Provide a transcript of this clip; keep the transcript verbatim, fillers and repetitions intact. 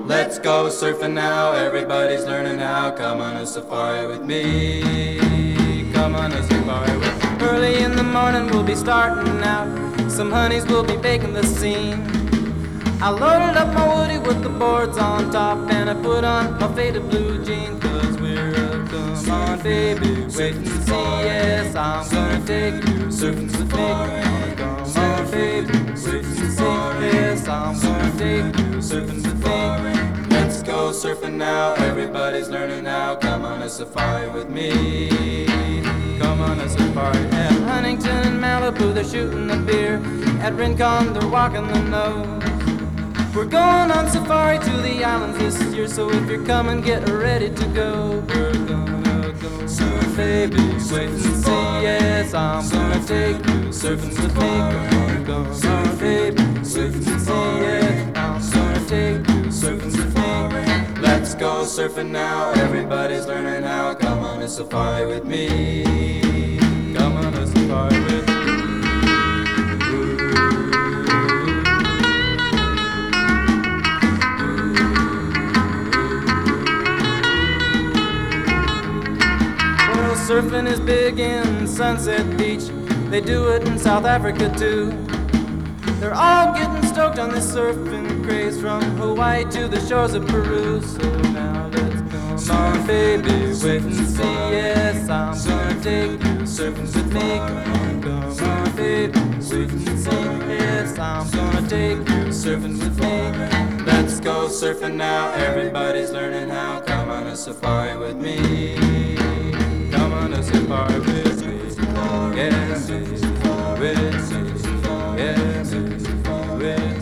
Let's go surfing now, everybody's learning how. Come on a safari with me. Come on a safari with me. Early in the morning we'll be starting out. Some honeys will be baking the scene. I loaded up my woody with the boards on top, and I put on my faded blue jeans. Cause we're a come on baby, wait and see. Yes, I'm gonna take you surfing with me. Come on baby, wait and see. Yes, I'm gonna take you surfing with me. Let's go surfing now, everybody's learning how. Come on a safari with me. Come on a safari. At Huntington and Malibu they're shooting the beer. At Rincon they're walking the nose. We're going on safari to the islands this year, so if you're coming, get ready to go. We're gonna go surf, baby, wait and see. Yes, I'm gonna take you surfing with me. Gonna go surf, baby, wait and see. Yes, I'm gonna take you surfing with me. Let's go surfing now, everybody's learning how. Come on a safari with me. Come on a safari with me. Surfing is big in Sunset Beach. They do it in South Africa too. They're all getting stoked on this surfing craze, from Hawaii to the shores of Peru. So now let's go on baby, wait and see. Yes, I'm gonna take you surfing with me. Come on, come on baby, wait and see. Yes, I'm gonna take you surfing with me. Let's go surfing now, everybody's learning how. Come on a safari with me. Come on a safari with me. Yes, with me. Yes, with me.